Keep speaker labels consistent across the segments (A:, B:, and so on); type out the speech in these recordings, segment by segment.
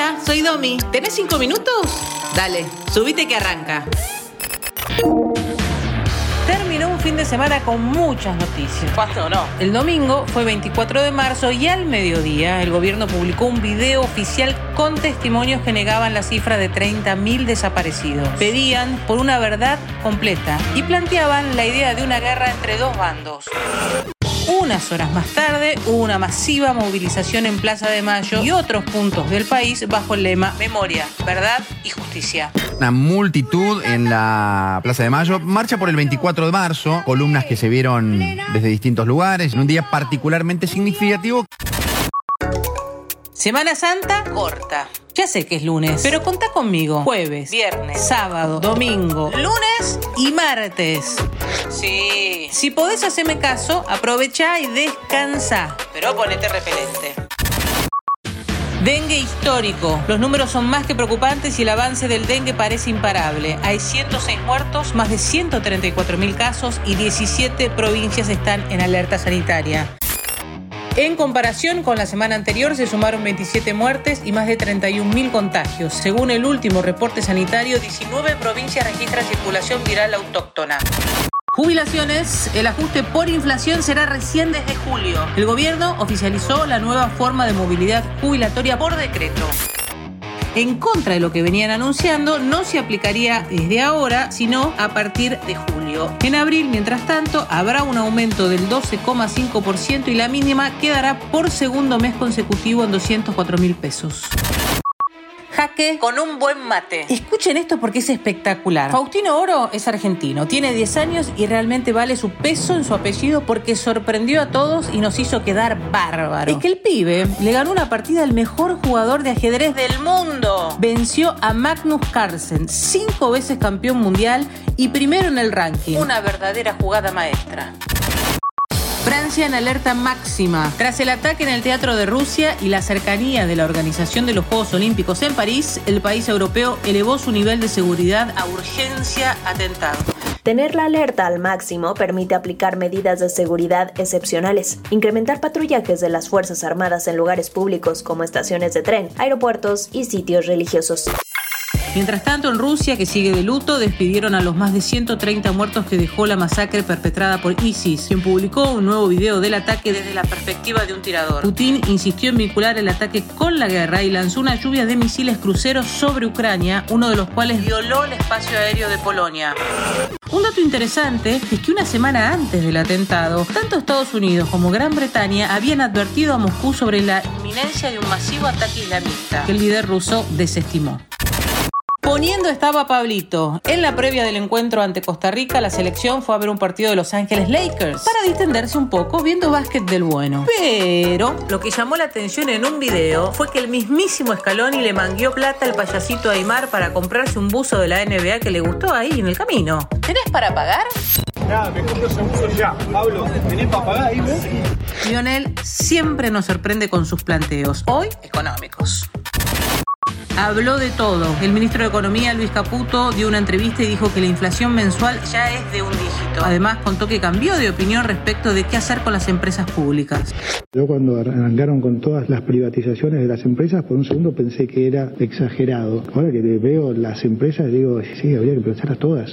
A: Hola, soy Domi. ¿Tenés 5 minutos? Dale, subite que arranca. Terminó un fin de semana con muchas noticias.
B: ¿Cuándo no?
A: El domingo fue 24 de marzo y al mediodía el gobierno publicó un video oficial con testimonios que negaban la cifra de 30.000 desaparecidos. Pedían por una verdad completa y planteaban la idea de una guerra entre dos bandos. Unas horas más tarde hubo una masiva movilización en Plaza de Mayo y otros puntos del país bajo el lema Memoria, Verdad y Justicia.
C: Una multitud en la Plaza de Mayo, marcha por el 24 de marzo, columnas que se vieron desde distintos lugares, en un día particularmente significativo.
A: Semana Santa corta. Ya sé que es lunes, pero contá conmigo. Jueves, viernes, sábado, domingo, lunes y martes. Sí. Si podés hacerme caso, aprovechá y descansá. Pero ponete repelente. Dengue histórico. Los números son más que preocupantes y el avance del dengue parece imparable. Hay 106 muertos, más de 134.000 casos y 17 provincias están en alerta sanitaria. En comparación con la semana anterior se sumaron 27 muertes y más de 31.000 contagios. Según el último reporte sanitario, 19 provincias registran circulación viral autóctona. Jubilaciones. El ajuste por inflación será recién desde julio. El gobierno oficializó la nueva forma de movilidad jubilatoria por decreto. En contra de lo que venían anunciando, no se aplicaría desde ahora, sino a partir de julio. En abril, mientras tanto, habrá un aumento del 12,5% y la mínima quedará por segundo mes consecutivo en 204.000 pesos. Jaque con un buen mate. Escuchen esto porque es espectacular. Faustino Oro es argentino, tiene 10 años y realmente vale su peso en su apellido porque sorprendió a todos y nos hizo quedar bárbaro. Es que el pibe le ganó una partida al mejor jugador de ajedrez del mundo. Venció a Magnus Carlsen, 5 veces campeón mundial y primero en el ranking. Una verdadera jugada maestra. Francia en alerta máxima. Tras el ataque en el Teatro de Rusia y la cercanía de la organización de los Juegos Olímpicos en París, el país europeo elevó su nivel de seguridad a urgencia atentado.
D: Tener la alerta al máximo permite aplicar medidas de seguridad excepcionales, incrementar patrullajes de las Fuerzas Armadas en lugares públicos como estaciones de tren, aeropuertos y sitios religiosos.
A: Mientras tanto, en Rusia, que sigue de luto, despidieron a los más de 130 muertos que dejó la masacre perpetrada por ISIS, quien publicó un nuevo video del ataque desde la perspectiva de un tirador. Putin insistió en vincular el ataque con la guerra y lanzó una lluvia de misiles cruceros sobre Ucrania, uno de los cuales violó el espacio aéreo de Polonia. Un dato interesante es que una semana antes del atentado, tanto Estados Unidos como Gran Bretaña habían advertido a Moscú sobre la inminencia de un masivo ataque islamista, que el líder ruso desestimó. Poniendo estaba Pablito. En la previa del encuentro ante Costa Rica, la selección fue a ver un partido de Los Ángeles Lakers para distenderse un poco viendo básquet del bueno. Pero lo que llamó la atención en un video fue que el mismísimo Scaloni le mangueó plata al payasito Aymar para comprarse un buzo de la NBA que le gustó ahí en el camino. ¿Tenés para pagar?
E: Nada, me compro ese buzo ya. Pablo, ¿tenés para pagar ahí vos?
A: Lionel siempre nos sorprende con sus planteos, hoy económicos. Habló de todo. El ministro de Economía, Luis Caputo, dio una entrevista y dijo que la inflación mensual ya es de un dígito. Además, contó que cambió de opinión respecto de qué hacer con las empresas públicas.
F: Yo cuando arrancaron con todas las privatizaciones de las empresas, por un segundo pensé que era exagerado. Ahora que veo las empresas, digo, sí, habría que privatizarlas todas.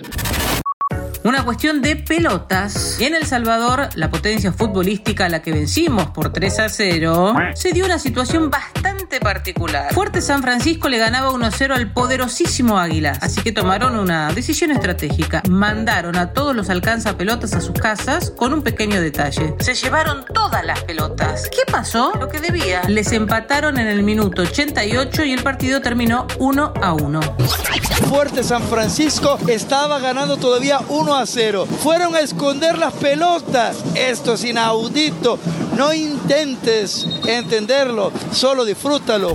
A: Una cuestión de pelotas. En El Salvador, la potencia futbolística a la que vencimos por 3-0, se dio una situación bastante particular. Fuerte San Francisco le ganaba 1-0 al poderosísimo Águilas, así que tomaron una decisión estratégica. Mandaron a todos los alcanzapelotas a sus casas con un pequeño detalle. Se llevaron todas las pelotas. ¿Qué pasó? Lo que debía. Les empataron en el minuto 88 y el partido terminó 1-1.
G: Fuerte San Francisco estaba ganando todavía 1-0. Fueron a esconder las pelotas. Esto es inaudito. No intentes entenderlo, solo disfrútalo.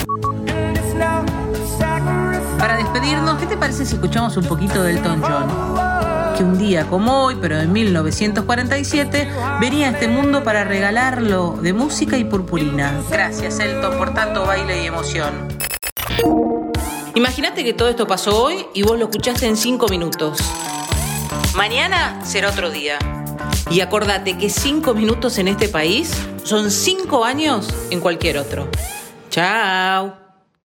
A: Para despedirnos, ¿qué te parece si escuchamos un poquito de Elton John? Que un día como hoy, pero en 1947, venía a este mundo para regalarlo de música y purpurina. Gracias, Elton, por tanto baile y emoción. Imagínate que todo esto pasó hoy y vos lo escuchaste en 5 minutos. Mañana será otro día. Y acordate que 5 minutos en este país son 5 años en cualquier otro. Chao.